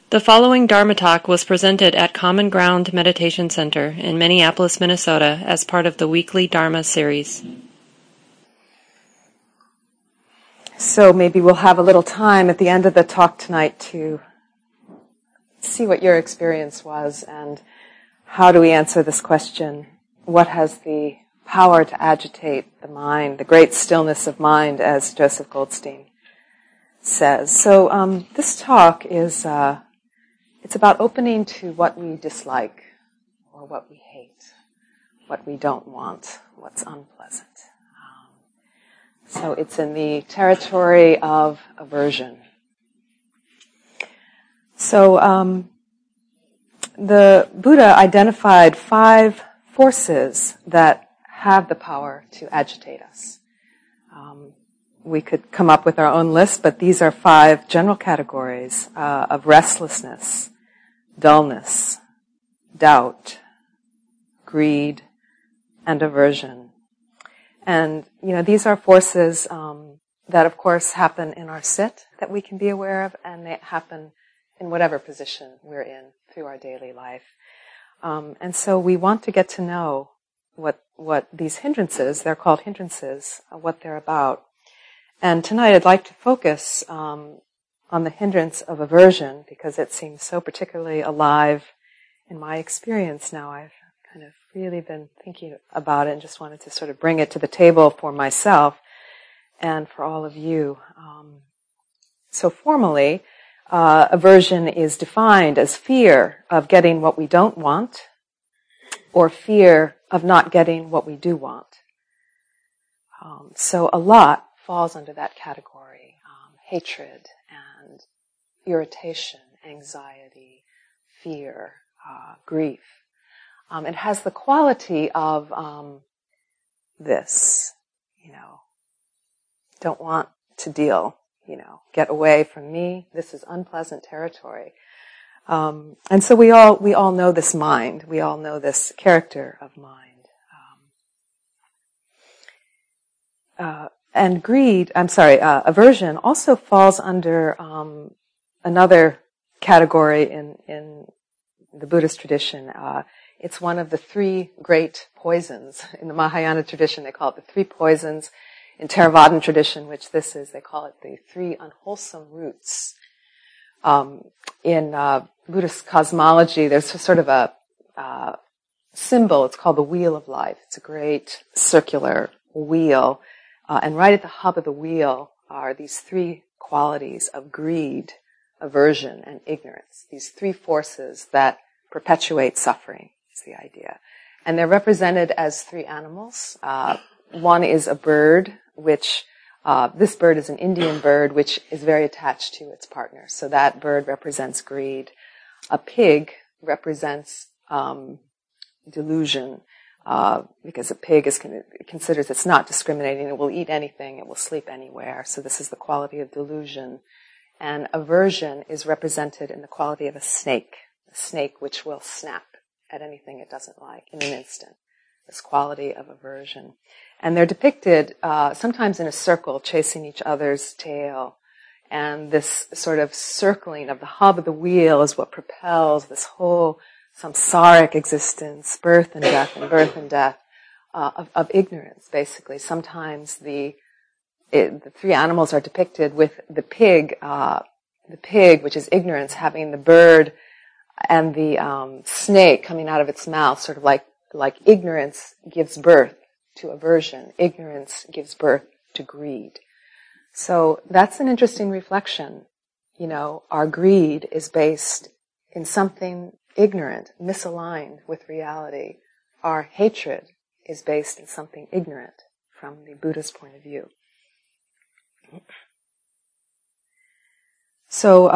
The following Dharma talk was presented at Common Ground Meditation Center in Minneapolis, Minnesota, as part of the weekly Dharma series. So maybe we'll have a little time at the end of the talk tonight to see what your experience was and how do we answer this question, what has the power to agitate the mind, the great stillness of mind, as Joseph Goldstein says. So this talk is it's about opening to what we dislike or what we hate, what we don't want, what's unpleasant. So it's in the territory of aversion. So the Buddha identified 5 forces that have the power to agitate us. We could come up with our own list, but these are 5 general categories of restlessness, dullness, doubt, greed, and aversion. And, these are forces that, of course, happen in our sit that we can be aware of, and they happen in whatever position we're in through our daily life. And so we want to get to know what these hindrances, they're called hindrances, what they're about. And tonight I'd like to focus on the hindrance of aversion because it seems so particularly alive in my experience now. I've kind of really been thinking about it and just wanted to sort of bring it to the table for myself and for all of you. So formally, aversion is defined as fear of getting what we don't want or fear of not getting what we do want. So a lot falls under that category. Hatred and irritation, anxiety, fear, grief. It has the quality of this, don't want to deal, get away from me. This is unpleasant territory. And so we all know this mind. We all know this character of mind. And aversion also falls under another category in the Buddhist tradition. It's one of the 3 great poisons. In the Mahayana tradition, they call it the 3 poisons. In Theravadan tradition, which this is, they call it the 3 unwholesome roots. In Buddhist cosmology, there's sort of a symbol. It's called the Wheel of Life. It's a great circular wheel. And right at the hub of the wheel are these 3 qualities of greed, aversion, and ignorance. These 3 forces that perpetuate suffering is the idea. And they're represented as 3 animals. One is a bird, which this bird is an Indian bird, which is very attached to its partner. So that bird represents greed. A pig represents delusion. Because a pig considers it's not discriminating. It will eat anything. It will sleep anywhere. So this is the quality of delusion. And aversion is represented in the quality of a snake which will snap at anything it doesn't like in an instant. This quality of aversion. And they're depicted sometimes in a circle, chasing each other's tail. And this sort of circling of the hub of the wheel is what propels this whole samsaric existence, birth and death, of ignorance, basically. Sometimes the 3 animals are depicted with the pig, which is ignorance, having the bird and the snake coming out of its mouth, sort of like ignorance gives birth to aversion. Ignorance gives birth to greed. So that's an interesting reflection. Our greed is based in something ignorant, misaligned with reality. Our hatred is based in something ignorant from the Buddha's point of view. So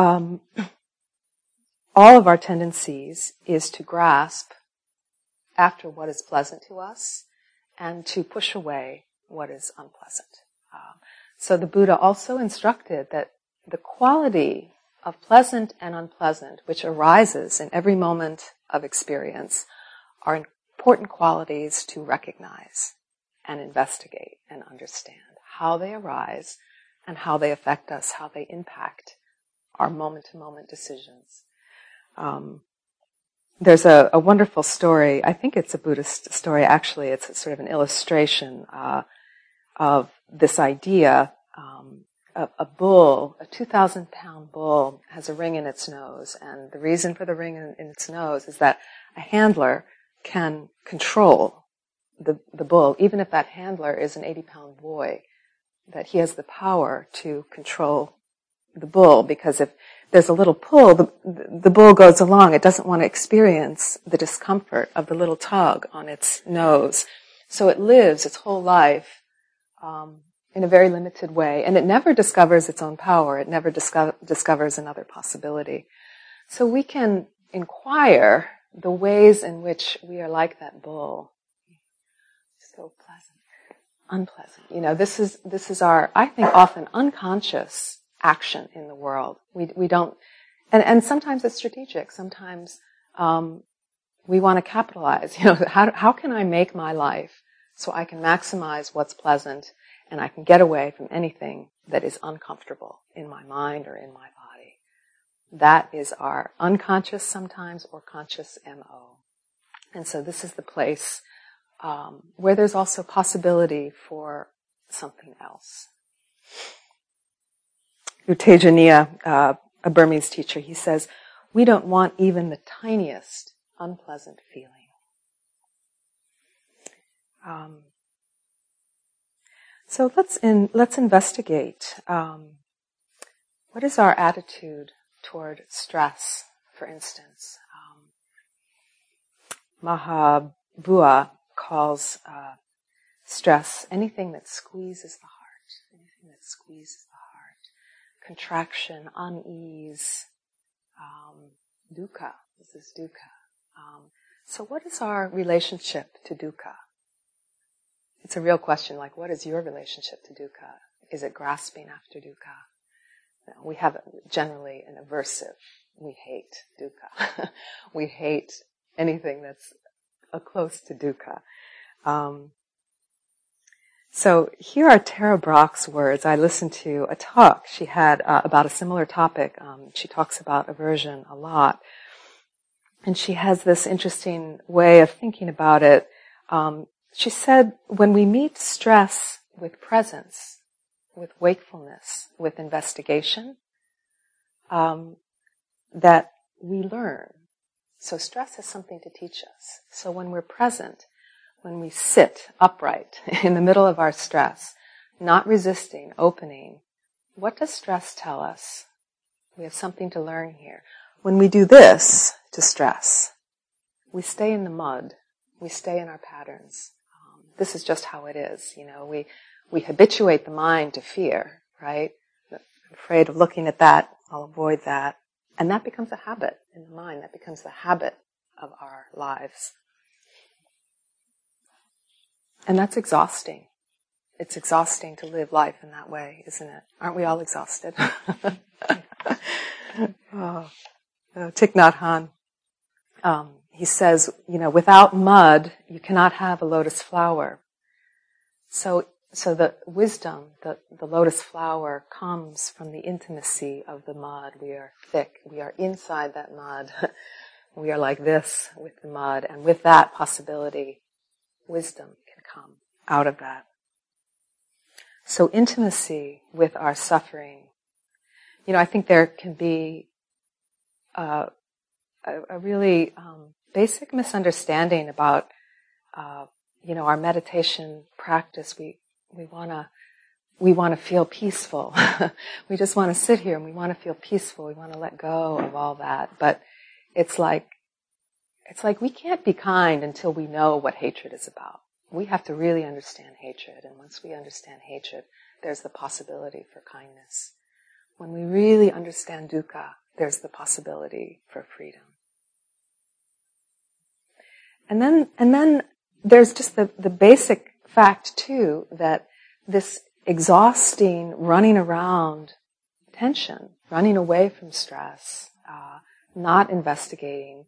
all of our tendencies is to grasp after what is pleasant to us and to push away what is unpleasant. So the Buddha also instructed that the quality of pleasant and unpleasant, which arises in every moment of experience, are important qualities to recognize and investigate and understand how they arise and how they affect us, how they impact our moment-to-moment decisions. There's a wonderful story. I think it's a Buddhist story. Actually, it's sort of an illustration of this idea. A bull, a 2,000-pound bull, has a ring in its nose, and the reason for the ring in its nose is that a handler can control the bull, even if that handler is an 80-pound boy, that he has the power to control the bull, because if there's a little pull, the bull goes along. It doesn't want to experience the discomfort of the little tug on its nose. So it lives its whole life in a very limited way, and it never discovers its own power. It never discovers another possibility. So we can inquire the ways in which we are like that bull. So pleasant, unpleasant. This is our, I think, often unconscious action in the world. We don't, and sometimes it's strategic. Sometimes we want to capitalize. How can I make my life so I can maximize what's pleasant, and I can get away from anything that is uncomfortable in my mind or in my body. That is our unconscious sometimes or conscious MO. And so this is the place where there's also possibility for something else. U Tejaniya, a Burmese teacher, he says, we don't want even the tiniest unpleasant feeling. So let's investigate. What is our attitude toward stress, for instance? Mahabua calls stress anything that squeezes the heart, anything that squeezes the heart. Contraction, unease, dukkha. This is dukkha. So what is our relationship to dukkha? It's a real question, like, what is your relationship to dukkha? Is it grasping after dukkha? No, we have generally an aversive. We hate dukkha. We hate anything that's close to dukkha. So here are Tara Brach's words. I listened to a talk she had about a similar topic. She talks about aversion a lot. And she has this interesting way of thinking about it. She said, when we meet stress with presence, with wakefulness, with investigation, that we learn. So stress is something to teach us. So when we're present, when we sit upright in the middle of our stress, not resisting, opening, what does stress tell us? We have something to learn here. When we do this to stress, we stay in the mud. We stay in our patterns. This is just how it is. We habituate the mind to fear, right? I'm afraid of looking at that. I'll avoid that. And that becomes a habit in the mind. That becomes the habit of our lives. And that's exhausting. It's exhausting to live life in that way, isn't it? Aren't we all exhausted? Thich Nhat Hanh, he says, without mud, you cannot have a lotus flower. So the wisdom, the lotus flower comes from the intimacy of the mud. We are thick. We are inside that mud. We are like this with the mud. And with that possibility, wisdom can come out of that. So intimacy with our suffering. I think there can be a really basic misunderstanding about our meditation practice. We want to feel peaceful. We just want to sit here and we want to feel peaceful. We want to let go of all that. But it's like we can't be kind until we know what hatred is about. We have to really understand hatred, and once we understand hatred, there's the possibility for kindness. When we really understand dukkha, there's the possibility for freedom. And then there's just the basic fact too that this exhausting running around tension, running away from stress, not investigating,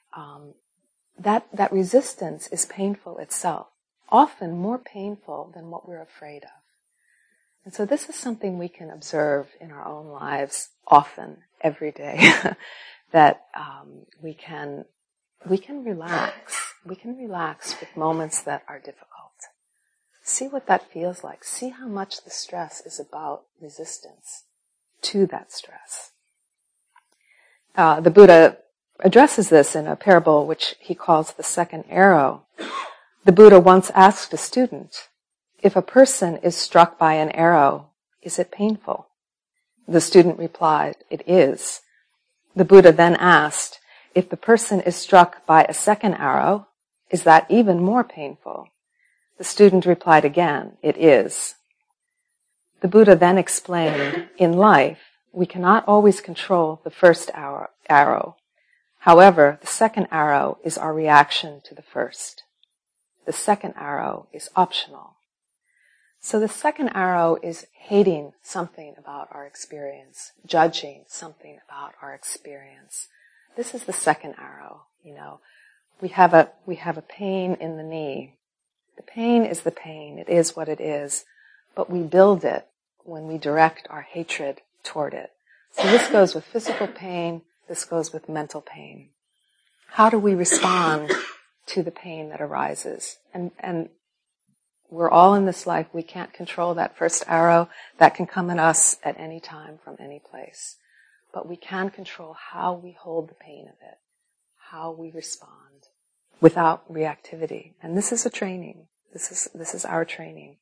that resistance is painful itself, often more painful than what we're afraid of. And so this is something we can observe in our own lives often, every day. that we can relax. We can relax with moments that are difficult. See what that feels like. See how much the stress is about resistance to that stress. The Buddha addresses this in a parable which he calls the second arrow. The Buddha once asked a student, if a person is struck by an arrow, is it painful? The student replied, it is. The Buddha then asked, if the person is struck by a second arrow, is that even more painful? The student replied again, it is. The Buddha then explained, in life, we cannot always control the first arrow. However, the second arrow is our reaction to the first. The second arrow is optional. So the second arrow is hating something about our experience, judging something about our experience. This is the second arrow, We have a pain in the knee. The pain is the pain. It is what it is. But we build it when we direct our hatred toward it. So this goes with physical pain. This goes with mental pain. How do we respond to the pain that arises? And we're all in this life. We can't control that first arrow. That can come at us at any time from any place. But we can control how we hold the pain of it, how we respond without reactivity. And this is a training. This is our training.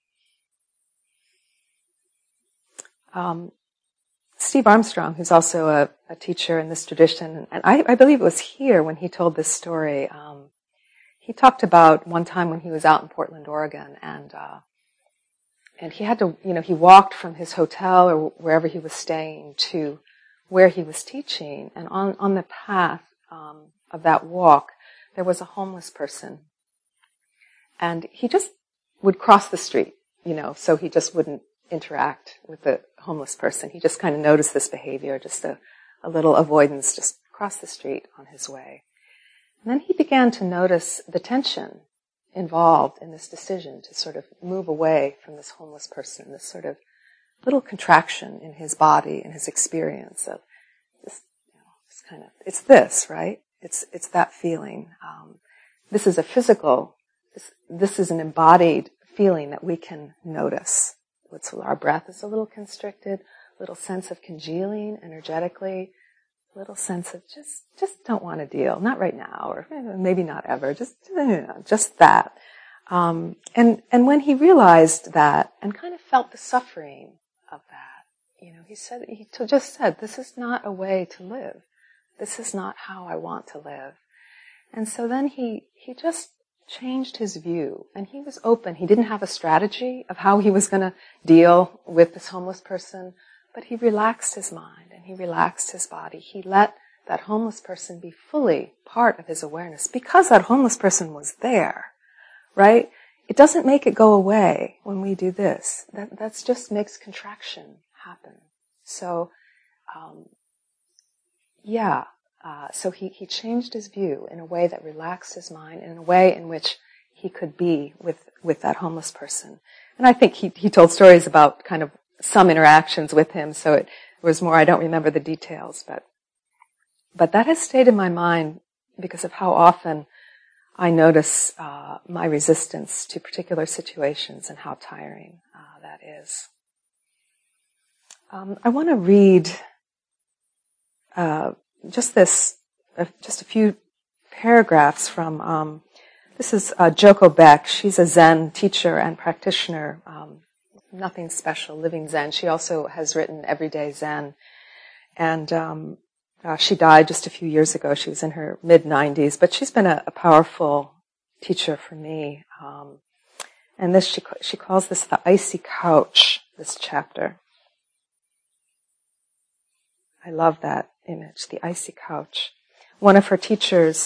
Steve Armstrong, who's also a teacher in this tradition, and I believe it was here when he told this story. He talked about one time when he was out in Portland, Oregon, and he had to, he walked from his hotel or wherever he was staying to where he was teaching, and on the path of that walk, there was a homeless person, and he just would cross the street, so he just wouldn't interact with the homeless person. He just kind of noticed this behavior, just a little avoidance, just cross the street on his way. And then he began to notice the tension involved in this decision to sort of move away from this homeless person, this sort of little contraction in his body and his experience of this, this kind of, it's this, right? It's that feeling. This is a physical, this is an embodied feeling that we can notice. Our breath is a little constricted, a little sense of congealing energetically, a little sense of just don't want to deal, not right now, or maybe not ever, just that. And when he realized that and kind of felt the suffering of that, he just said, this is not a way to live. This is not how I want to live. And so then he just changed his view, and he was open. He didn't have a strategy of how he was going to deal with this homeless person, but he relaxed his mind and he relaxed his body. He let that homeless person be fully part of his awareness because that homeless person was there, right? It doesn't make it go away when we do this. That just makes contraction happen. So, so he changed his view in a way that relaxed his mind, in a way in which he could be with that homeless person. And I think he told stories about kind of some interactions with him, so it was more, I don't remember the details, but that has stayed in my mind because of how often I notice my resistance to particular situations and how tiring that is. I want to read just a few paragraphs from, this is Joko Beck. She's a Zen teacher and practitioner, nothing special, living Zen. She also has written Everyday Zen. And she died just a few years ago. She was in her mid-90s, but she's been a powerful teacher for me. And this, she calls this the icy couch, this chapter. I love that image, the icy couch. One of her teachers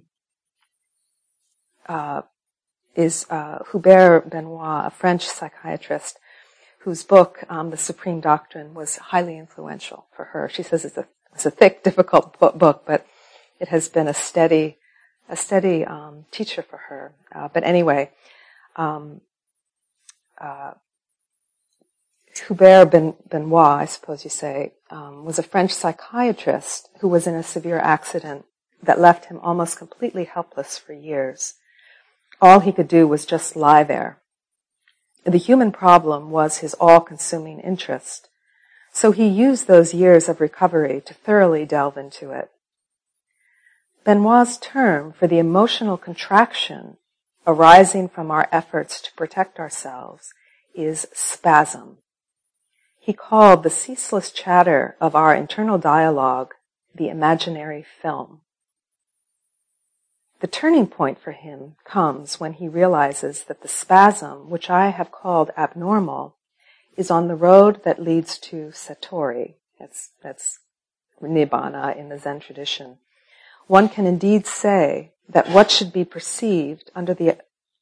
is Hubert Benoit, a French psychiatrist, whose book, The Supreme Doctrine, was highly influential for her. She says it's a thick, difficult book, but it has been a steady teacher for her. But anyway, Hubert Benoit, I suppose you say, was a French psychiatrist who was in a severe accident that left him almost completely helpless for years. All he could do was just lie there. The human problem was his all-consuming interest, so he used those years of recovery to thoroughly delve into it. Benoit's term for the emotional contraction arising from our efforts to protect ourselves is spasm. He called the ceaseless chatter of our internal dialogue the imaginary film. The turning point for him comes when he realizes that the spasm, which I have called abnormal, is on the road that leads to Satori. That's Nibbana in the Zen tradition. One can indeed say that what should be perceived under the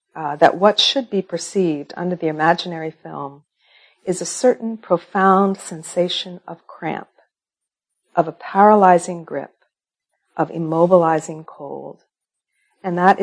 imaginary film is a certain profound sensation of cramp, of a paralyzing grip, of immobilizing cold, and it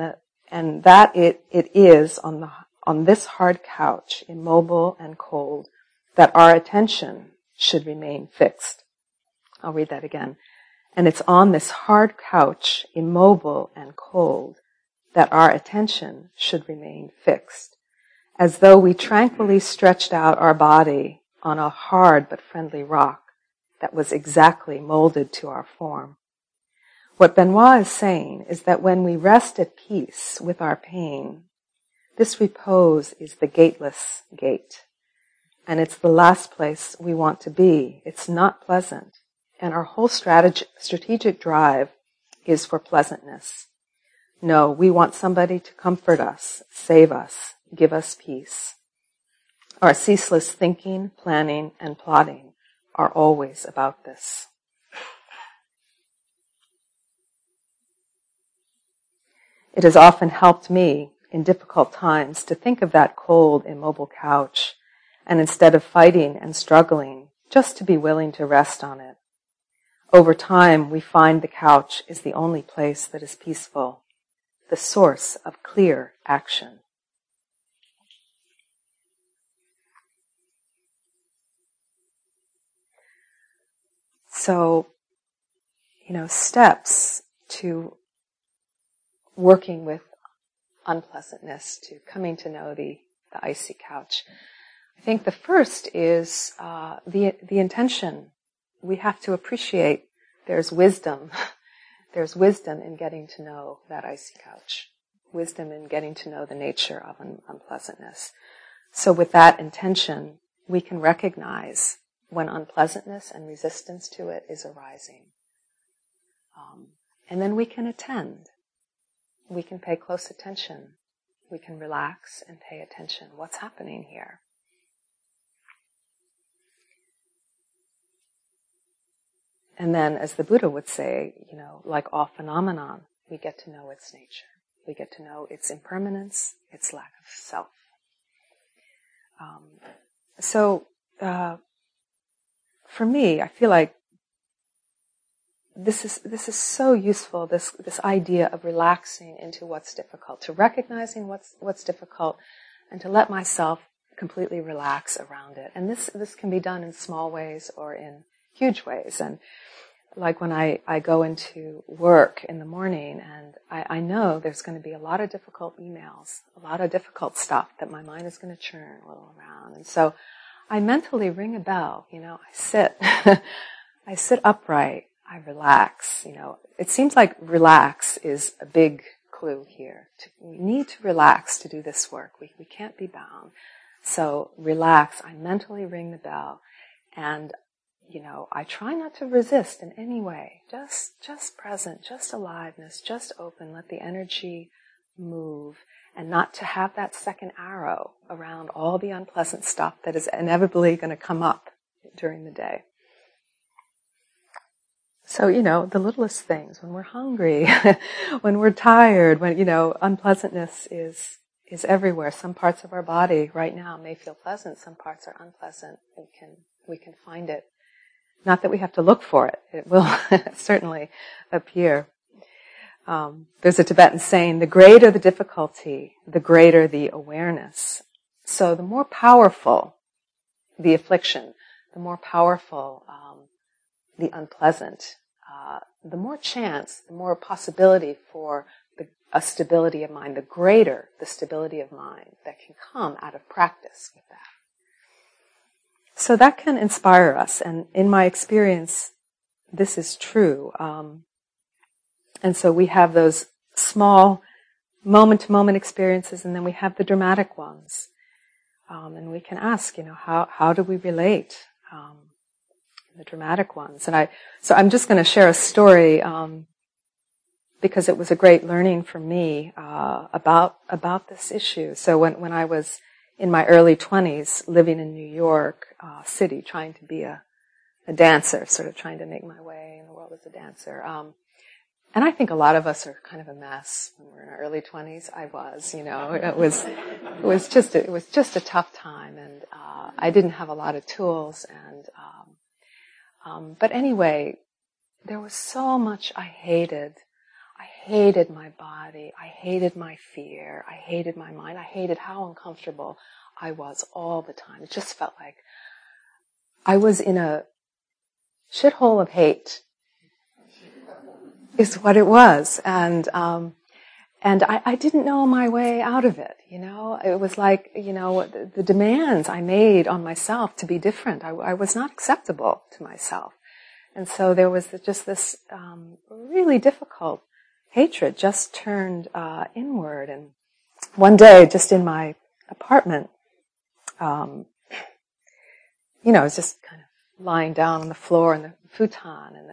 is on this hard couch, immobile and cold, that our attention should remain fixed. I'll read that again. And it's on this hard couch, immobile and cold, that our attention should remain fixed, as though we tranquilly stretched out our body on a hard but friendly rock that was exactly molded to our form. What Benoit is saying is that when we rest at peace with our pain, this repose is the gateless gate. And it's the last place we want to be. It's not pleasant. And our whole strategic drive is for pleasantness. No, we want somebody to comfort us, save us, give us peace. Our ceaseless thinking, planning, and plotting are always about this. It has often helped me in difficult times to think of that cold, immobile couch, and instead of fighting and struggling, just to be willing to rest on it. Over time, we find the couch is the only place that is peaceful, the source of clear action. So, steps to working with unpleasantness, to coming to know the icy couch. I think the first is the intention. We have to appreciate there's wisdom. There's wisdom in getting to know that icy couch. Wisdom in getting to know the nature of unpleasantness. So with that intention, we can recognize when unpleasantness and resistance to it is arising. And then we can attend. We can pay close attention. We can relax and pay attention. What's happening here? And then, as the Buddha would say, like all phenomenon, we get to know its nature. We get to know its impermanence, its lack of self. For me, I feel like this is so useful, this idea of relaxing into what's difficult, to recognizing what's difficult, and to let myself completely relax around it. And this can be done in small ways or in huge ways. And like when I go into work in the morning and I know there's going to be a lot of difficult emails, a lot of difficult stuff that my mind is going to churn a little around. And so I mentally ring a bell, I sit, I sit upright, I relax, It seems like relax is a big clue here. We need to relax to do this work. We can't be bound. So relax, I mentally ring the bell, and I try not to resist in any way. Just present, just aliveness, just open, let the energy move, and not to have that second arrow around all the unpleasant stuff that is inevitably going to come up during the day. So, the littlest things, when we're hungry, when we're tired, when, unpleasantness is everywhere. Some parts of our body right now may feel pleasant, some parts are unpleasant. We can find it. Not that we have to look for it. It will certainly appear. There's a Tibetan saying, the greater the difficulty, the greater the awareness. So the more powerful the affliction, the more powerful the unpleasant, the more chance, the more possibility for a stability of mind, the greater the stability of mind that can come out of practice with that. So that can inspire us, and in my experience, this is true. And so we have those small moment-to-moment experiences, and then we have the dramatic ones. And we can ask, how do we relate? The dramatic ones. So I'm just going to share a story, because it was a great learning for me, about this issue. So when I was in my early 20s, living in New York City, trying to be a dancer, sort of trying to make my way in the world as a dancer, and I think a lot of us are kind of a mess when we're in our early 20s. I was, it was just a tough time, and I didn't have a lot of tools, but anyway, there was so much I hated. I hated my body. I hated my fear. I hated my mind. I hated how uncomfortable I was all the time. It just felt like I was in a shithole of hate, is what it was. And I didn't know my way out of it, It was like, the demands I made on myself to be different. I was not acceptable to myself. And so there was just this really difficult hatred just turned inward. And one day, just in my apartment, I was just kind of lying down on the floor in the futon, and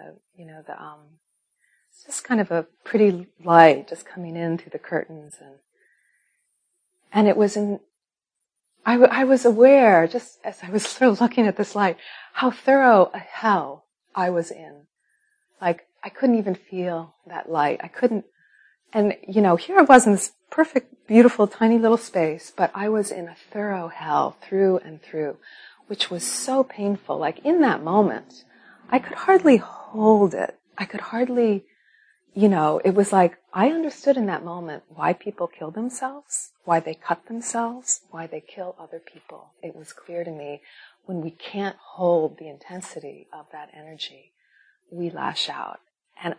just kind of a pretty light just coming in through the curtains, and it was I was aware, just as I was sort of looking at this light, how thorough a hell I was in. Like, I couldn't even feel that light. I couldn't, and here I was in this perfect, beautiful, tiny little space, but I was in a thorough hell through and through, which was so painful. Like, in that moment, I could hardly hold it. I could hardly, it was like, I understood in that moment why people kill themselves, why they cut themselves, why they kill other people. It was clear to me, when we can't hold the intensity of that energy, we lash out. And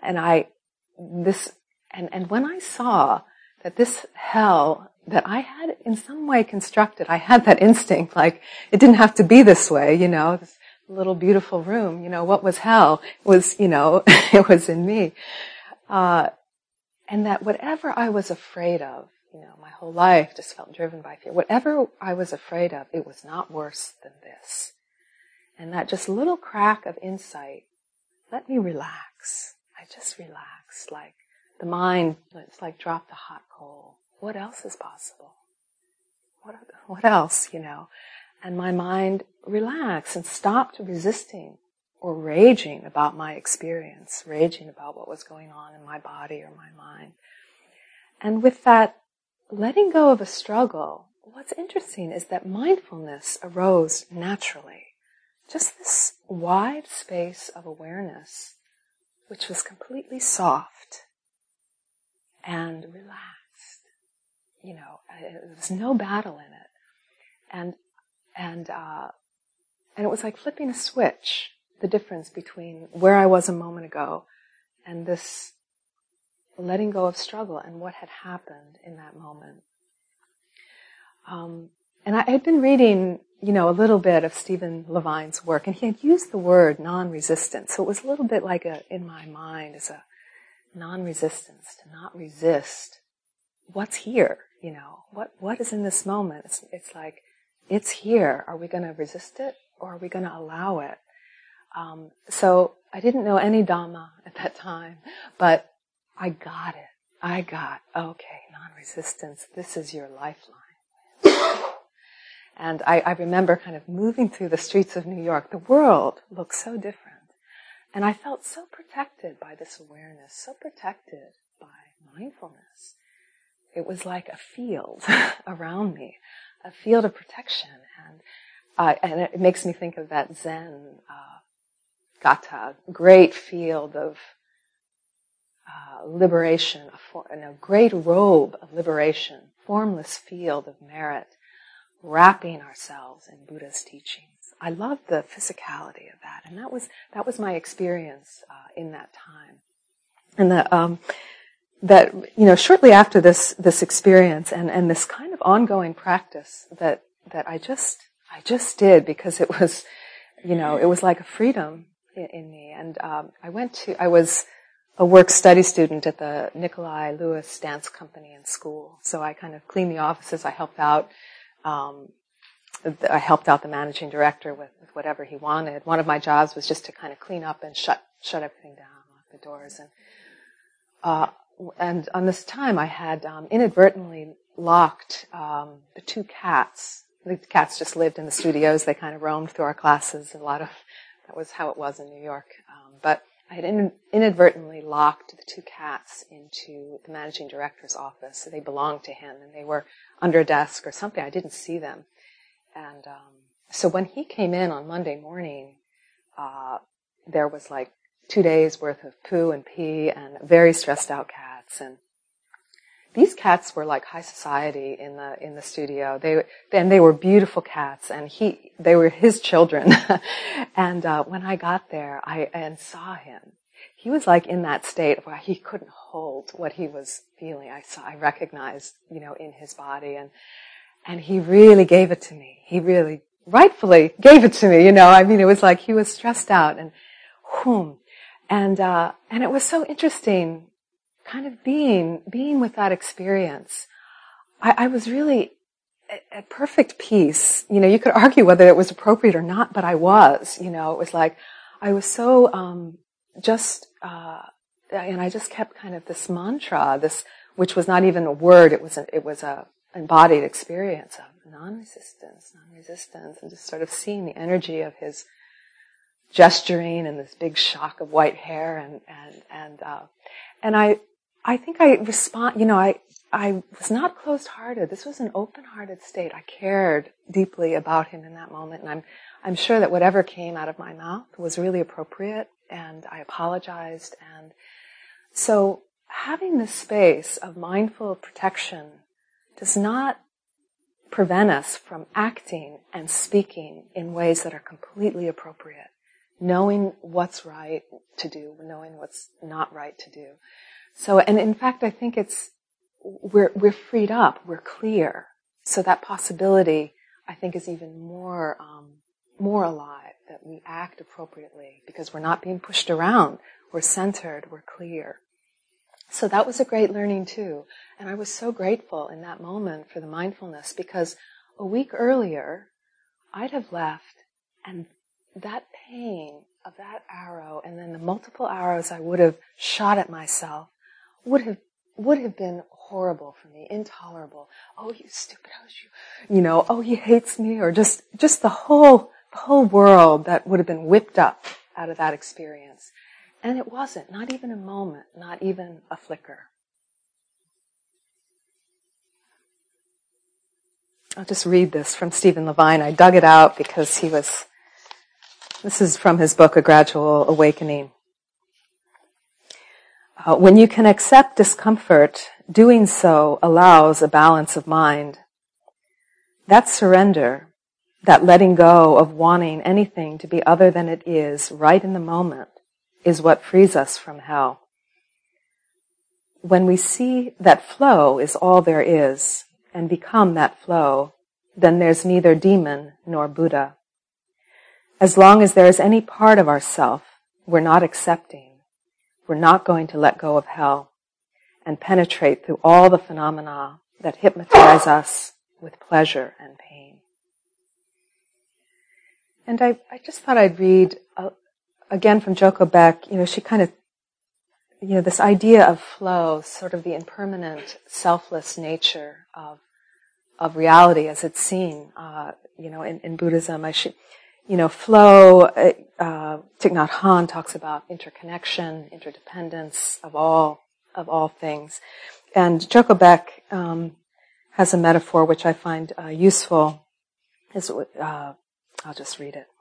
when I saw that this hell that I had in some way constructed, I had that instinct, like, it didn't have to be this way, this little beautiful room, what was hell was, it was in me. And that whatever I was afraid of, my whole life just felt driven by fear. Whatever I was afraid of, it was not worse than this. And that just little crack of insight let me relax. I just relaxed, like the mind, it's like dropped a hot coal. What else is possible? What else, And my mind relaxed and stopped resisting or raging about my experience, raging about what was going on in my body or my mind. And with that letting go of a struggle, what's interesting is that mindfulness arose naturally. Just this wide space of awareness, which was completely soft and relaxed. There was no battle in it. And it was like flipping a switch, the difference between where I was a moment ago and this letting go of struggle and what had happened in that moment. And I had been reading, a little bit of Stephen Levine's work, and he had used the word non-resistance. So it was a little bit like in my mind, as a non-resistance, to not resist what's here, what is in this moment. It's like, it's here. Are we going to resist it, or are we going to allow it? So I didn't know any Dhamma at that time, but I got it. Okay, non-resistance, this is your lifeline. And I remember kind of moving through the streets of New York. The world looked so different. And I felt so protected by this awareness, so protected by mindfulness. It was like a field around me, a field of protection. And it makes me think of that Zen Gata, great field of liberation, a great robe of liberation, formless field of merit, wrapping ourselves in Buddha's teachings. I loved the physicality of that, and that was my experience in that time. And that shortly after this experience and this kind of ongoing practice that I just did because it was like a freedom in me. And I was a work-study student at the Nikolai Lewis Dance Company in school. So I kind of cleaned the offices. I helped out the managing director with whatever he wanted. One of my jobs was just to kind of clean up and shut everything down, lock the doors. And on this time, I had inadvertently locked the two cats. The cats just lived in the studios. They kind of roamed through our classes. That was how it was in New York. But I had inadvertently locked the two cats into the managing director's office. They belonged to him, and they were under a desk or something. I didn't see them. And so when he came in on Monday morning, there was like 2 days worth of poo and pee and very stressed out cats. And these cats were like high society in the studio. They were beautiful cats, and they were his children. And when I got there, and saw him, he was like in that state where he couldn't hold what he was feeling. I recognized, in his body, and he really gave it to me. He really rightfully gave it to me. It was like he was stressed out, and and it was so interesting. Kind of being with that experience, I was really at perfect peace. You could argue whether it was appropriate or not, but I was. It was like I was so and I just kept kind of this mantra, which was not even a word. It was a embodied experience of non-resistance, and just sort of seeing the energy of his gesturing and this big shock of white hair and I think I respond, I was not closed-hearted. This was an open-hearted state. I cared deeply about him in that moment, and I'm sure that whatever came out of my mouth was really appropriate, and I apologized. And so having this space of mindful protection does not prevent us from acting and speaking in ways that are completely appropriate, knowing what's right to do, knowing what's not right to do. So, and in fact, I think we're freed up, we're clear. So that possibility, I think, is even more alive, that we act appropriately because we're not being pushed around, we're centered, we're clear. So that was a great learning too. And I was so grateful in that moment for the mindfulness because a week earlier, I'd have left, and that pain of that arrow and then the multiple arrows I would have shot at myself would have been horrible for me, intolerable. Oh, you stupid, oh, he hates me, or just the whole world that would have been whipped up out of that experience. And it wasn't, not even a moment, not even a flicker. I'll just read this from Stephen Levine. I dug it out because this is from his book, A Gradual Awakening. When you can accept discomfort, doing so allows a balance of mind. That surrender, that letting go of wanting anything to be other than it is right in the moment, is what frees us from hell. When we see that flow is all there is and become that flow, then there's neither demon nor Buddha. As long as there is any part of ourself we're not accepting, we're not going to let go of hell and penetrate through all the phenomena that hypnotize us with pleasure and pain. And I just thought I'd read, again from Joko Beck, she kind of, this idea of flow, sort of the impermanent, selfless nature of reality as it's seen, in Buddhism. Flow, Thich Nhat Hanh talks about interconnection, interdependence of all things. And Joko Beck has a metaphor which I find useful. I'll just read it.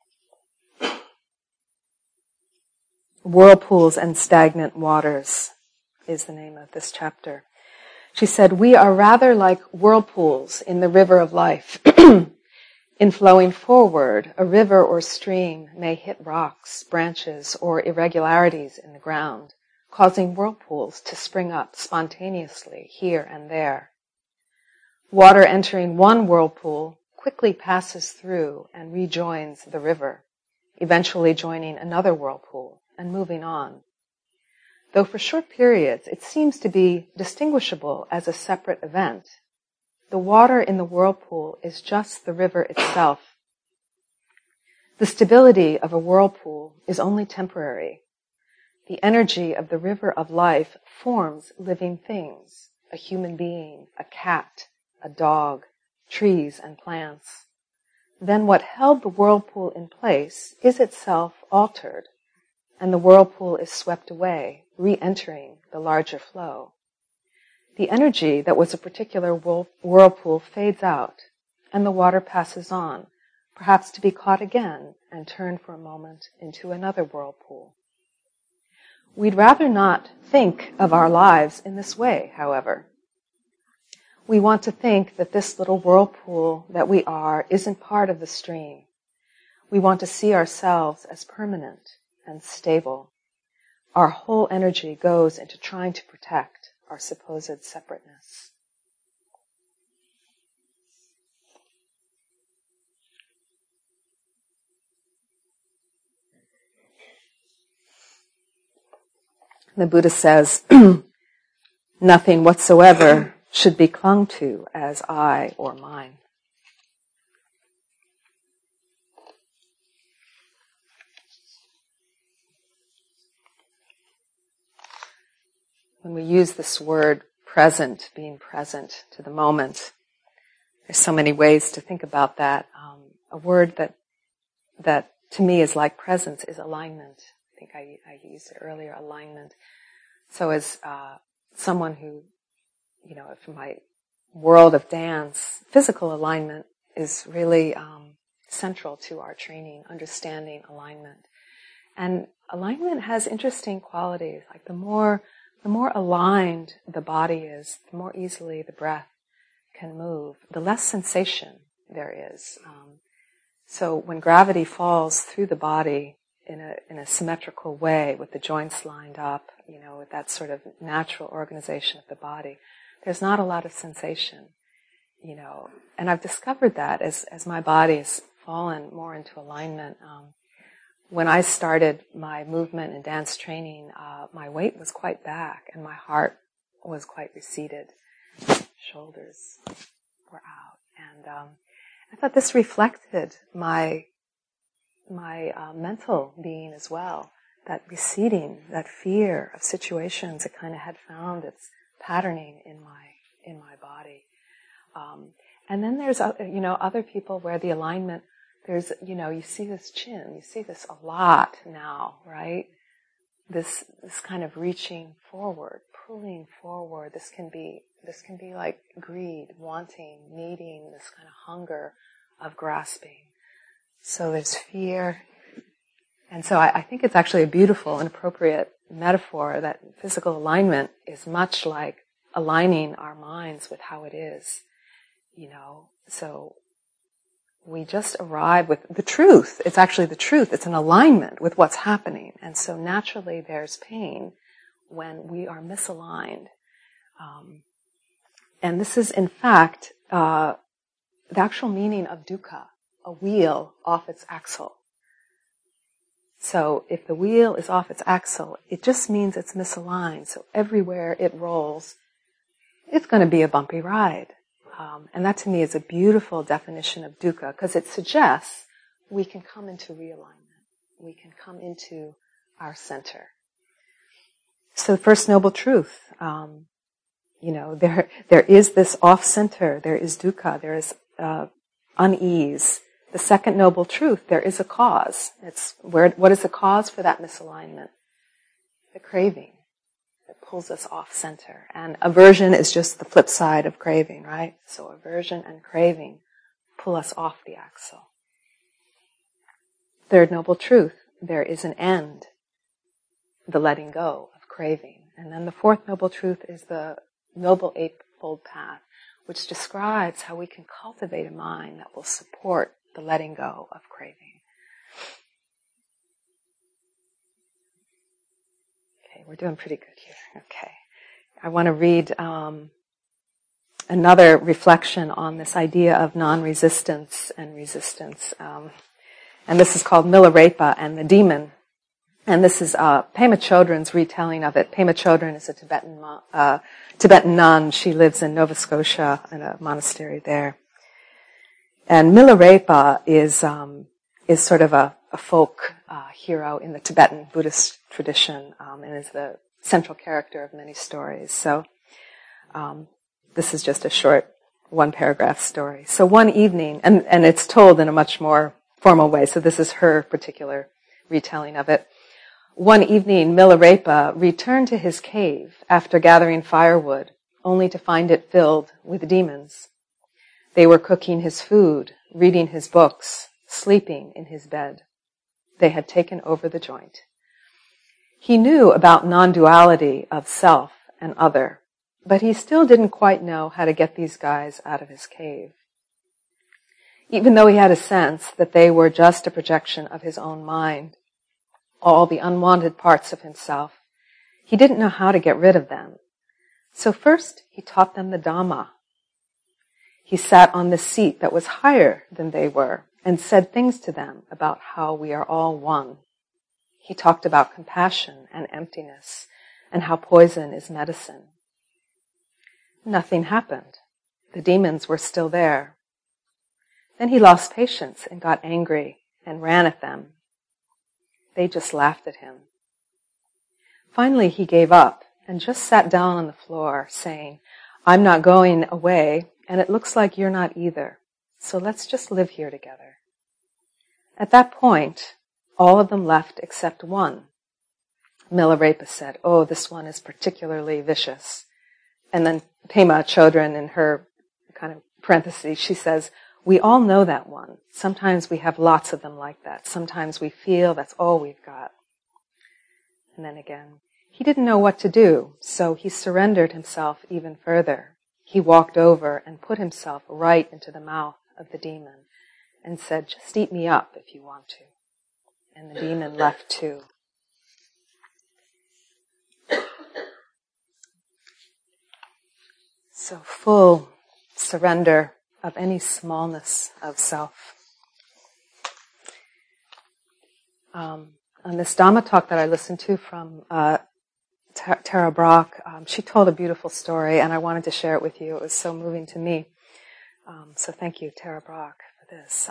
Whirlpools and Stagnant Waters is the name of this chapter. She said, "We are rather like whirlpools in the river of life. In flowing forward, a river or stream may hit rocks, branches, or irregularities in the ground, causing whirlpools to spring up spontaneously here and there. Water entering one whirlpool quickly passes through and rejoins the river, eventually joining another whirlpool and moving on. Though for short periods it seems to be distinguishable as a separate event, the water in the whirlpool is just the river itself. The stability of a whirlpool is only temporary. The energy of the river of life forms living things, a human being, a cat, a dog, trees and plants. Then what held the whirlpool in place is itself altered, and the whirlpool is swept away, re-entering the larger flow. The energy that was a particular whirlpool fades out, and the water passes on, perhaps to be caught again and turned for a moment into another whirlpool. We'd rather not think of our lives in this way, however. We want to think that this little whirlpool that we are isn't part of the stream. We want to see ourselves as permanent and stable. Our whole energy goes into trying to protect our supposed separateness. The Buddha says, nothing whatsoever should be clung to as I or mine. When we use this word present, being present to the moment, there's so many ways to think about that. A word that to me is like presence is alignment. I think I used it earlier, alignment. So as someone who, from my world of dance, physical alignment is really central to our training, understanding alignment. And alignment has interesting qualities. Like the more aligned the body is, the more easily the breath can move, the less sensation there is. So when gravity falls through the body in a symmetrical way, with the joints lined up, with that sort of natural organization of the body, there's not a lot of sensation, And I've discovered that as my body has fallen more into alignment. When I started my movement and dance training, my weight was quite back and my heart was quite receded. Shoulders were out. And I thought this reflected my mental being as well. That receding, that fear of situations, it kind of had found its patterning in my body. And then there's other people where the alignment, there's you see this chin, you see this a lot now, right? This kind of reaching forward, pulling forward. This can be like greed, wanting, needing, this kind of hunger of grasping. So there's fear. And so I think it's actually a beautiful and appropriate metaphor that physical alignment is much like aligning our minds with how it is, So we just arrive with the truth. It's actually the truth. It's an alignment with what's happening. And so naturally there's pain when we are misaligned. And this is, in fact, the actual meaning of dukkha, a wheel off its axle. So if the wheel is off its axle, it just means it's misaligned. So everywhere it rolls, it's going to be a bumpy ride. And that to me is a beautiful definition of dukkha, because it suggests we can come into realignment. We can come into our center. So the first noble truth, there is this off-center, there is dukkha, there is unease. The second noble truth, there is a cause. What is the cause for that misalignment? The craving that pulls us off center. And aversion is just the flip side of craving, right? So aversion and craving pull us off the axle. Third noble truth, there is an end, the letting go of craving. And then the fourth noble truth is the Noble Eightfold Path, which describes how we can cultivate a mind that will support the letting go of craving. Okay, we're doing pretty good here. Okay. I want to read another reflection on this idea of non-resistance and resistance. And this is called Milarepa and the Demon. And this is Pema Chodron's retelling of it. Pema Chodron is a Tibetan nun. She lives in Nova Scotia in a monastery there. And Milarepa is sort of a folk hero in the Tibetan Buddhist tradition, and is the central character of many stories. So this is just a short one-paragraph story. So one evening, and it's told in a much more formal way, so this is her particular retelling of it. One evening, Milarepa returned to his cave after gathering firewood, only to find it filled with demons. They were cooking his food, reading his books, sleeping in his bed. They had taken over the joint. He knew about non-duality of self and other, but he still didn't quite know how to get these guys out of his cave. Even though he had a sense that they were just a projection of his own mind, all the unwanted parts of himself, he didn't know how to get rid of them. So first, he taught them the Dhamma. He sat on the seat that was higher than they were and said things to them about how we are all one. He talked about compassion and emptiness and how poison is medicine. Nothing happened. The demons were still there. Then he lost patience and got angry and ran at them. They just laughed at him. Finally, he gave up and just sat down on the floor saying, "I'm not going away, and it looks like you're not either. So let's just live here together." At that point, all of them left except one. Milarepa said, "Oh, this one is particularly vicious." And then Pema Chodron, in her kind of parentheses, she says, "We all know that one. Sometimes we have lots of them like that. Sometimes we feel that's all we've got." And then again, he didn't know what to do, so he surrendered himself even further. He walked over and put himself right into the mouth of the demon and said, "Just eat me up if you want to." And the demon left too. So full surrender of any smallness of self. On this Dhamma talk that I listened to from Tara Brach, she told a beautiful story, and I wanted to share it with you. It was so moving to me. So thank you, Tara Brach, for this.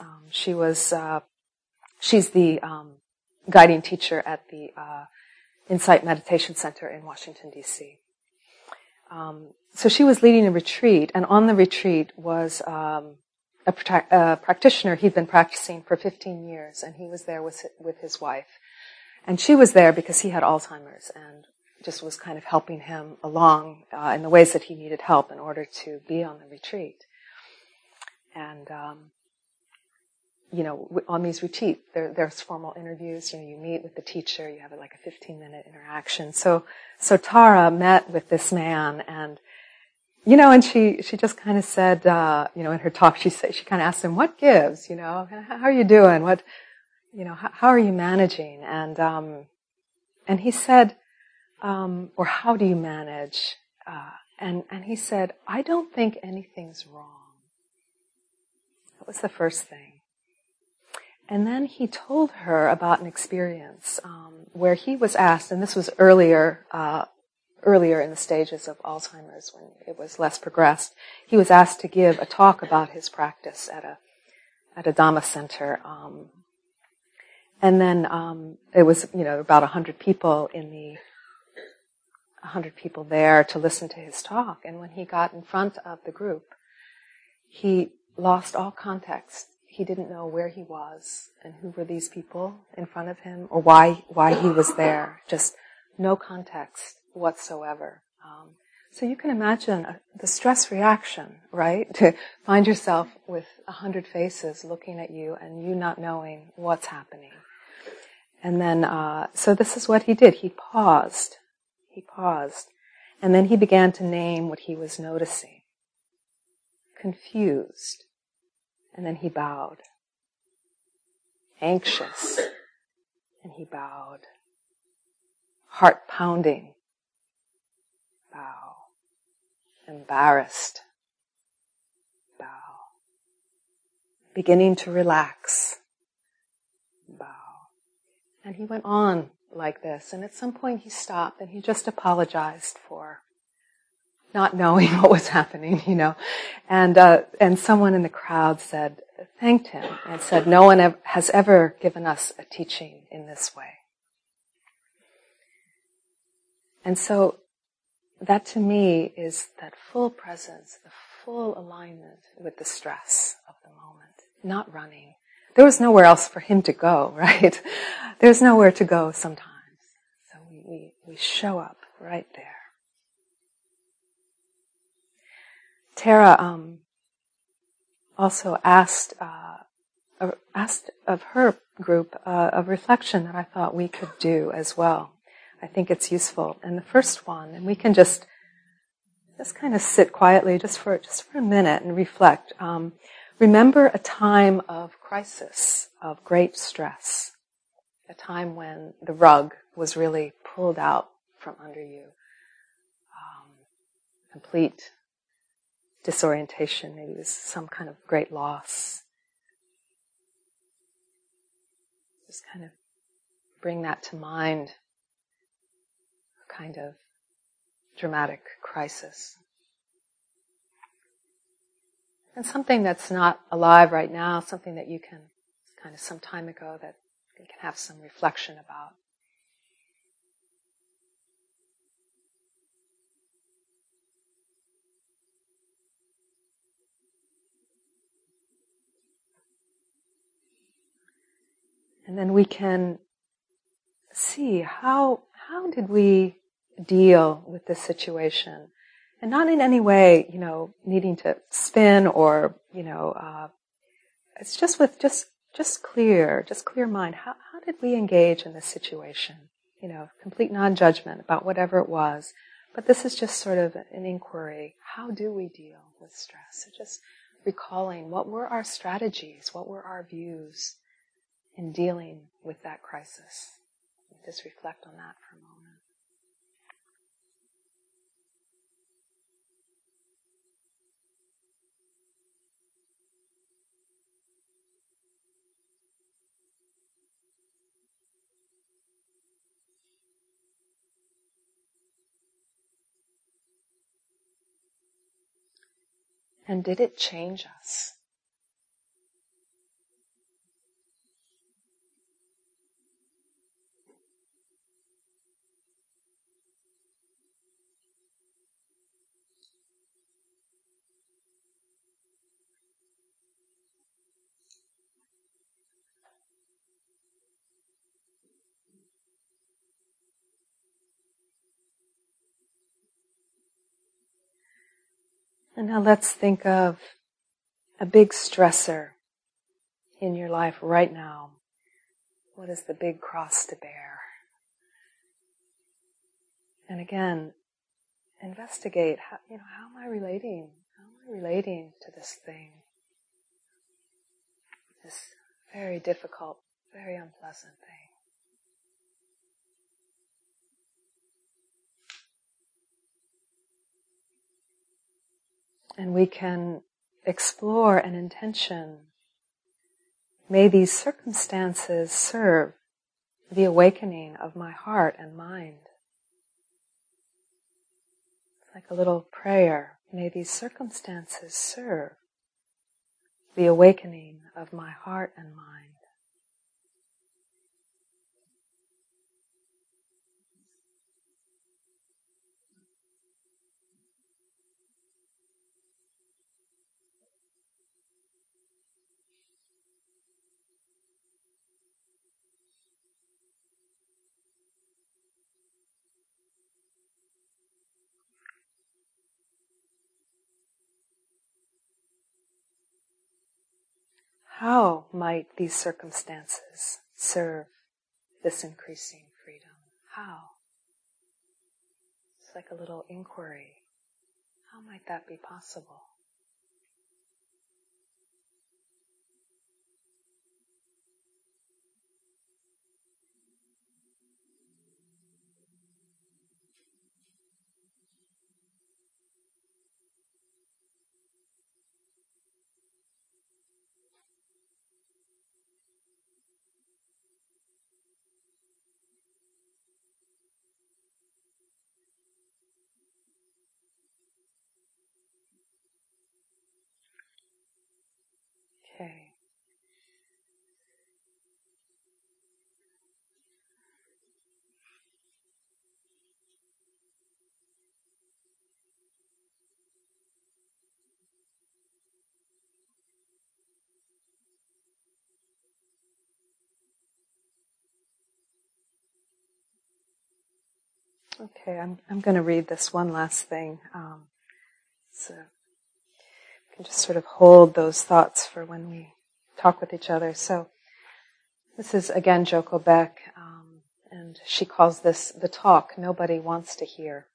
She's the guiding teacher at the Insight Meditation Center in Washington, D.C. So she was leading a retreat, and on the retreat was a practitioner. He'd been practicing for 15 years, and he was there with his wife. And she was there because he had Alzheimer's and just was kind of helping him along in the ways that he needed help in order to be on the retreat. And, on these retreats, there's formal interviews. You meet with the teacher. You have like a 15-minute interaction. So Tara met with this man, and and she just kind of said, in her talk, she kind of asked him, "What gives? How are you doing? How are you managing?" And he said, or how do you manage? And he said, "I don't think anything's wrong." That was the first thing. And then he told her about an experience where he was asked, and this was earlier in the stages of Alzheimer's when it was less progressed. He was asked to give a talk about his practice at a Dhamma center. And then it was about 100 people 100 people there to listen to his talk. And when he got in front of the group, he lost all context. He didn't know where he was and who were these people in front of him or why he was there. Just no context whatsoever. So you can imagine the stress reaction, right? To find yourself with 100 faces looking at you and you not knowing what's happening. And then, so this is what he did. He paused. And then he began to name what he was noticing. Confused. And then he bowed. anxious, and he bowed. Heart pounding, bow. Embarrassed, bow. Beginning to relax, bow. And he went on like this, and at some point he stopped and he just apologized for not knowing what was happening, and someone in the crowd thanked him and said, no one has ever given us a teaching in this way. And so that to me is that full presence, the full alignment with the stress of the moment, not running. There was nowhere else for him to go, right? There's nowhere to go sometimes. So we show up right there. Tara also asked of her group a reflection that I thought we could do as well. I think it's useful. And the first one, and we can just kind of sit quietly just for a minute and reflect. Remember a time of crisis, of great stress, a time when the rug was really pulled out from under you, complete disorientation, maybe it was some kind of great loss. Just kind of bring that to mind, a kind of dramatic crisis. And something that's not alive right now, something that you can, kind of some time ago, that you can have some reflection about. And then we can see how did we deal with this situation, and not in any way, needing to spin or, it's just with just clear mind. How did we engage in this situation? Complete non-judgment about whatever it was. But this is just sort of an inquiry. How do we deal with stress? So just recalling, what were our strategies? What were our views in dealing with that crisis? Just reflect on that for a moment. And did it change us? And now let's think of a big stressor in your life right now. What is the big cross to bear? And again, investigate, how am I relating? How am I relating to this thing? This very difficult, very unpleasant thing. And we can explore an intention. May these circumstances serve the awakening of my heart and mind. It's like a little prayer. May these circumstances serve the awakening of my heart and mind. How might these circumstances serve this increasing freedom? How? It's like a little inquiry. How might that be possible? Okay, I'm going to read this one last thing. So you can just sort of hold those thoughts for when we talk with each other. So this is again Joko Beck, and she calls this the talk nobody wants to hear.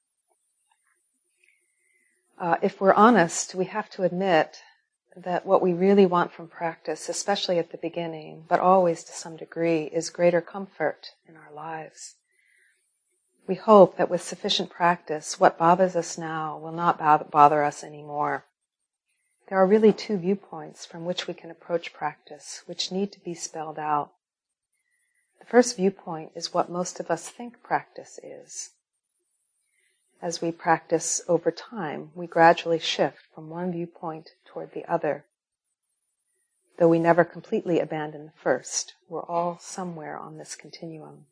If we're honest, we have to admit that what we really want from practice, especially at the beginning, but always to some degree, is greater comfort in our lives. We hope that with sufficient practice, what bothers us now will not bother us anymore. There are really two viewpoints from which we can approach practice, which need to be spelled out. The first viewpoint is what most of us think practice is. As we practice over time, we gradually shift from one viewpoint toward the other. Though we never completely abandon the first, we're all somewhere on this continuum.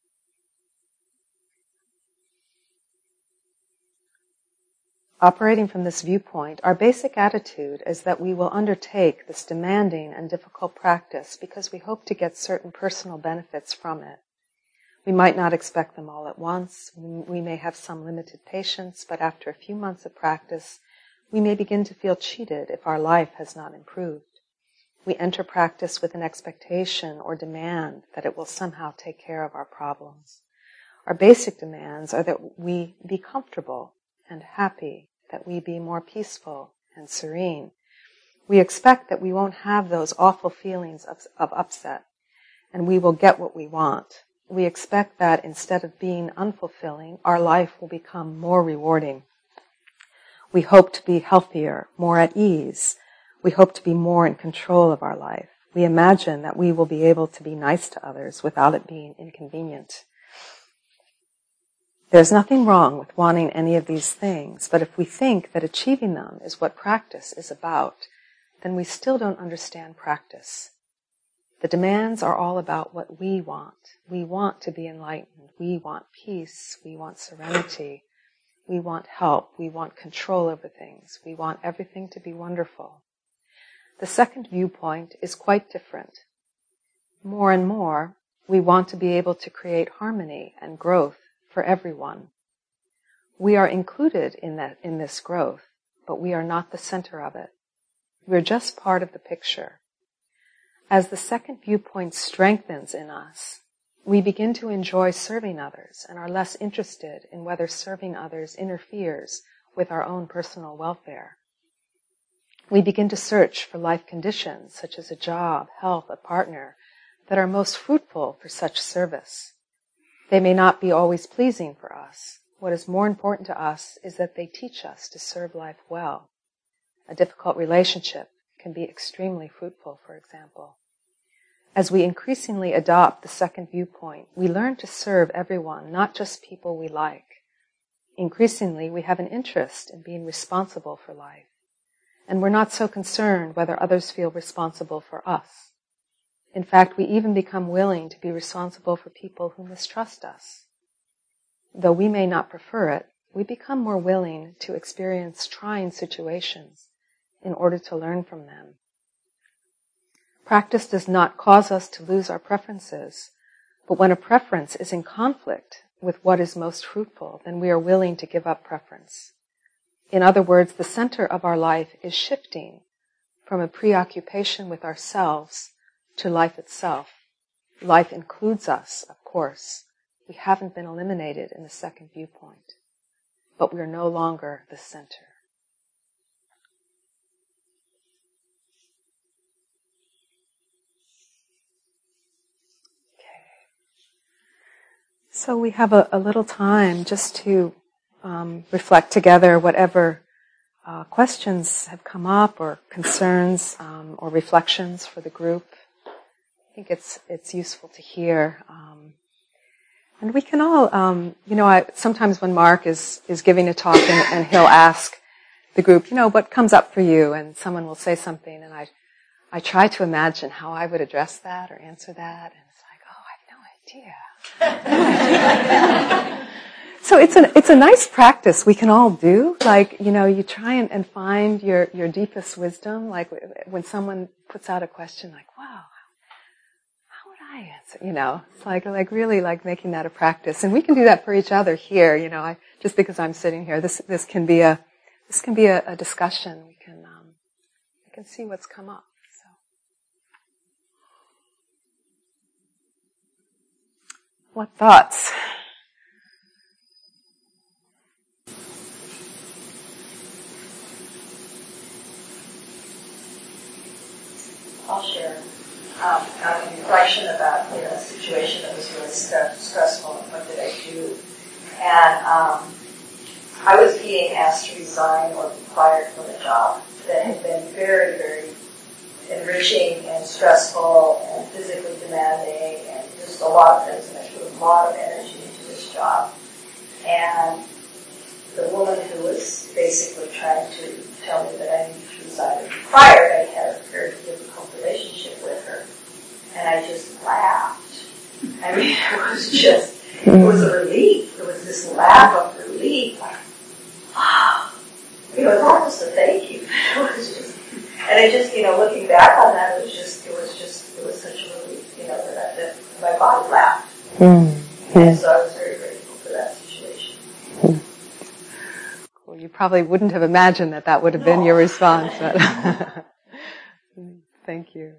Operating from this viewpoint, our basic attitude is that we will undertake this demanding and difficult practice because we hope to get certain personal benefits from it. We might not expect them all at once. We may have some limited patience, but after a few months of practice, we may begin to feel cheated if our life has not improved. We enter practice with an expectation or demand that it will somehow take care of our problems. Our basic demands are that we be comfortable and happy, that we be more peaceful and serene. We expect that we won't have those awful feelings of upset, and we will get what we want. We expect that instead of being unfulfilling, our life will become more rewarding. We hope to be healthier, more at ease. We hope to be more in control of our life. We imagine that we will be able to be nice to others without it being inconvenient. There's nothing wrong with wanting any of these things, but if we think that achieving them is what practice is about, then we still don't understand practice. The demands are all about what we want. We want to be enlightened. We want peace. We want serenity. We want help. We want control over things. We want everything to be wonderful. The second viewpoint is quite different. More and more, we want to be able to create harmony and growth for everyone. We are included in this growth, but we are not the center of it. We're just part of the picture. As the second viewpoint strengthens in us, we begin to enjoy serving others and are less interested in whether serving others interferes with our own personal welfare. We begin to search for life conditions, such as a job, health, a partner, that are most fruitful for such service. They may not be always pleasing for us. What is more important to us is that they teach us to serve life well. A difficult relationship can be extremely fruitful, for example. As we increasingly adopt the second viewpoint, we learn to serve everyone, not just people we like. Increasingly, we have an interest in being responsible for life, and we're not so concerned whether others feel responsible for us. In fact, we even become willing to be responsible for people who mistrust us. Though we may not prefer it, we become more willing to experience trying situations in order to learn from them. Practice does not cause us to lose our preferences, but when a preference is in conflict with what is most fruitful, then we are willing to give up preference. In other words, the center of our life is shifting from a preoccupation with ourselves to life itself. Life includes us, of course. We haven't been eliminated in the second viewpoint, but we are no longer the center. So we have a little time just to reflect together whatever questions have come up or concerns or reflections for the group. I think it's useful to hear. And we can all, sometimes when Mark is giving a talk and he'll ask the group, what comes up for you? And someone will say something and I try to imagine how I would address that or answer that. And it's like, oh, I have no idea. So it's a nice practice we can all do. Like, you try and find your deepest wisdom. Like when someone puts out a question like, wow, how would science, it's like really like making that a practice. And we can do that for each other here, just because I'm sitting here, this can be a discussion. We can see what's come up. So. What thoughts? I'll share a reflection about a situation that was really stressful and what did I do. And I was being asked to resign or be fired from a job that had been very, very enriching and stressful and physically demanding and just a lot of things, and I put a lot of energy into this job. And the woman who was basically trying to tell me that I needed to resign or be fired, I had a very difficult relationship with her. And I just laughed. I mean, it was a relief. It was this laugh of relief. Like, wow. That was a thank you. It was just, and I just, looking back on that, it was such a relief, that my body laughed. Mm-hmm. And so I was very grateful for that situation. Cool. You probably wouldn't have imagined that would have been your response. But thank you.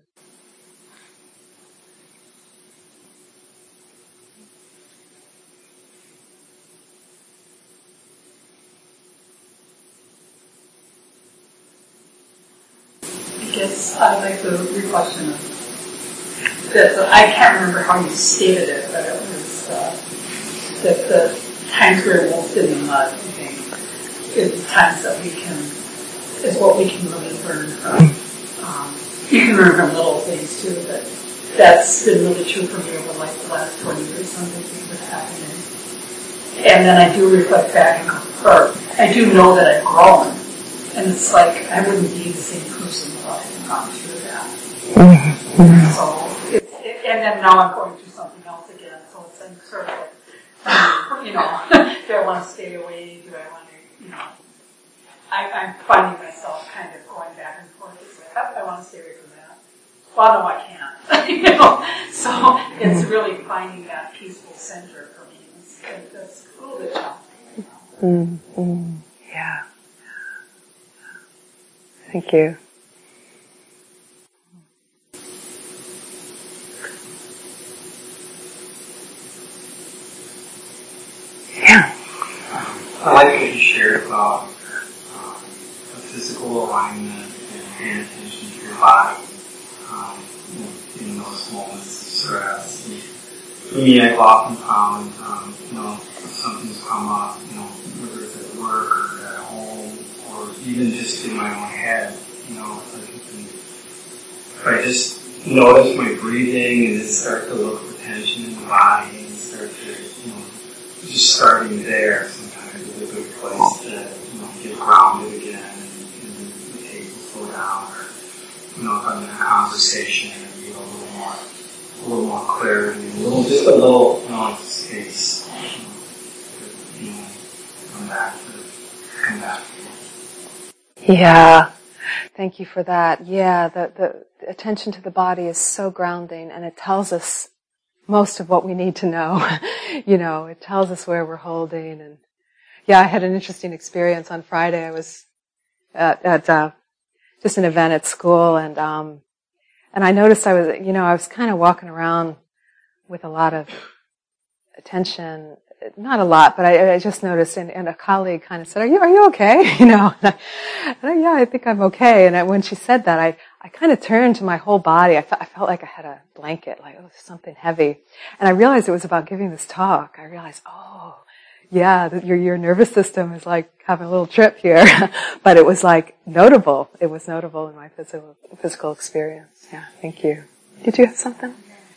I guess I like the reflection of that. I can't remember how you stated it, but it was that the times we're wolfed in the mud, I think, is the times that is what we can really learn from. You can learn from little things too, but that's been really true for me over like the last 20 years. Something that's happening, and then I do reflect back or I do know that I've grown. And it's like, I wouldn't be the same person if I hadn't gone through that. Mm-hmm. So, and then now I'm going through something else again. So it's like sort of like, do I want to stay away? Do I want to, I'm finding myself kind of going back and forth. It's like, I want to stay away from that. Well, no, I can't. So it's really finding that peaceful center for me. That's a little bit challenging. Mm-hmm. Yeah. Thank you. Yeah. I like what you shared about the physical alignment and paying attention to your body, in those moments of stress. And for me, I've often found, if something's come up, whether it's at work or at home, or even just in my own head, if I just notice my breathing and then start to look for tension in the body and start to, just starting there sometimes is a good place to get grounded again and the pace will slow down, or, if I'm in a conversation and be a little more clarity, just a little space, come back to it. Yeah. Thank you for that. Yeah, the attention to the body is so grounding, and it tells us most of what we need to know. It tells us where we're holding. And yeah, I had an interesting experience on Friday. I was at just an event at school, and I noticed I was kind of walking around with a lot of attention. Not a lot, but I just noticed, and a colleague kind of said, "Are you okay?" And yeah, I think I'm okay. And when she said that, I kind of turned to my whole body. I felt like I had a blanket, like, oh, something heavy. And I realized it was about giving this talk. I realized, oh, yeah, your nervous system is like having a little trip here. But it was like notable. It was notable in my physical experience. Yeah, thank you. Did you have something?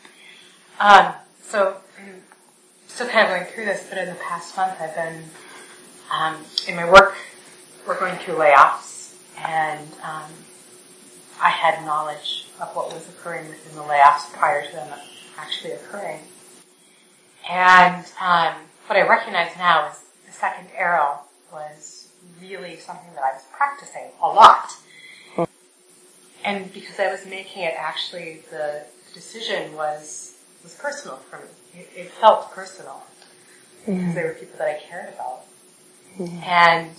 So I'm still kind of going through this, but in the past month I've been, in my work, we're going through layoffs, and I had knowledge of what was occurring within the layoffs prior to them actually occurring. And what I recognize now is the second arrow was really something that I was practicing a lot. And because I was making it, actually the decision was was personal for me. It felt personal because they were people that I cared about. And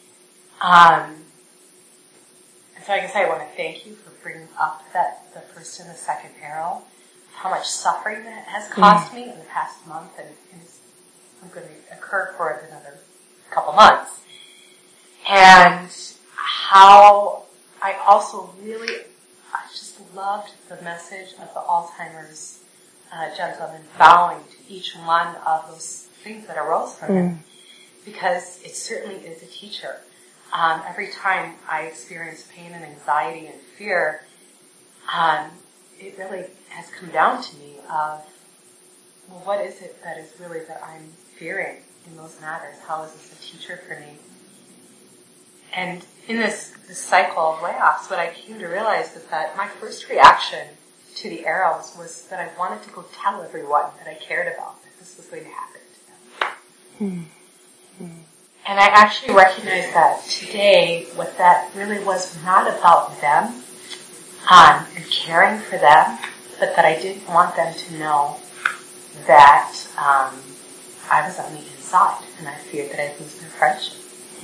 so I guess I want to thank you for bringing up the first and the second arrow, how much suffering that has caused me in the past month, and is going to occur for another couple months. And how I also I just loved the message of the Alzheimer's gentleman bowing to each one of those things that arose from him, because it certainly is a teacher. Every time I experience pain and anxiety and fear, it really has come down to me of, well, what is it that is really that I'm fearing in those matters? How is this a teacher for me? And in this cycle of layoffs, what I came to realize is that my first reaction to the arrows was that I wanted to go tell everyone that I cared about that this was going to happen to them. And I actually recognized that today, what that really was not about them and caring for them, but that I didn't want them to know that I was on the inside, and I feared that I'd lose their friendship.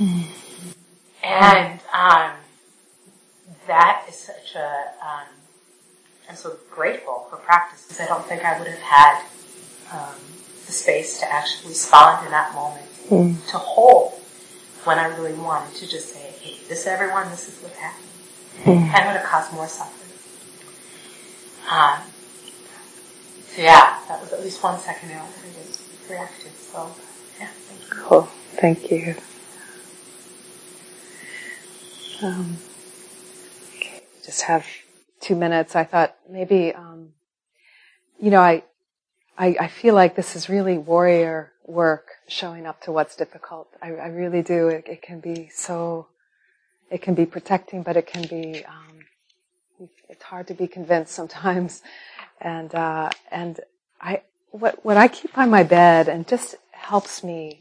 And that is such I'm so grateful for practice, because I don't think I would have had the space to actually respond in that moment, to hold when I really wanted to just say, hey, this is what's happening. And it would have caused more suffering. So yeah, that was at least 1 second arrow that I didn't react to. So yeah, thank you. Cool. Thank you. Okay, just have 2 minutes. I thought maybe, I feel like this is really warrior work, showing up to what's difficult. I really do. It can be protecting, but it can be, it's hard to be convinced sometimes. And what I keep on my bed and just helps me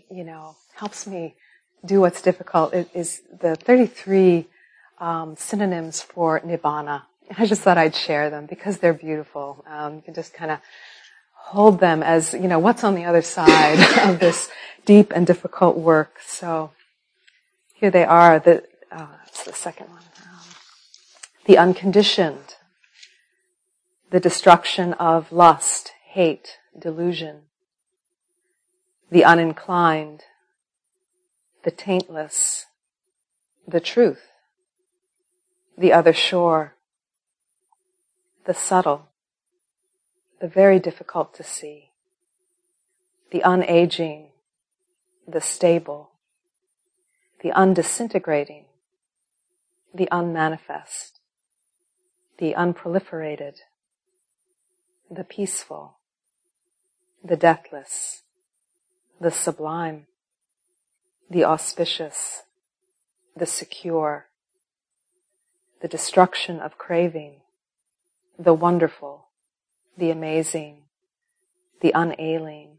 do what's difficult is the 33 synonyms for Nibbana. I just thought I'd share them because they're beautiful. You can just kind of hold them as, what's on the other side of this deep and difficult work. So here they are. That's the second one. The unconditioned, the destruction of lust, hate, delusion, the uninclined, the taintless, the truth, the other shore, the subtle, the very difficult to see, the unaging, the stable, the undisintegrating, the unmanifest, the unproliferated, the peaceful, the deathless, the sublime, the auspicious, the secure, the destruction of craving, the wonderful, the amazing, the unailing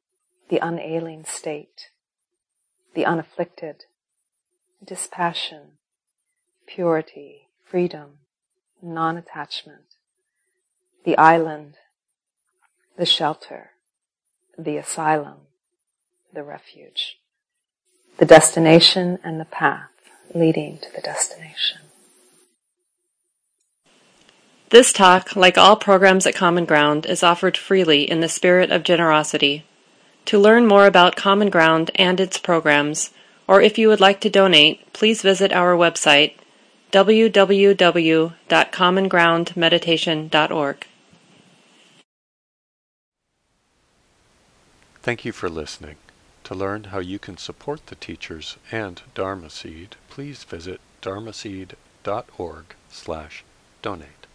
state, the unafflicted, dispassion, purity, freedom, non-attachment, the island, the shelter, the asylum, the refuge, the destination and the path leading to the destination. This talk, like all programs at Common Ground, is offered freely in the spirit of generosity. To learn more about Common Ground and its programs, or if you would like to donate, please visit our website, www.commongroundmeditation.org. Thank you for listening. To learn how you can support the teachers and Dharma Seed, please visit dharmaseed.org/donate.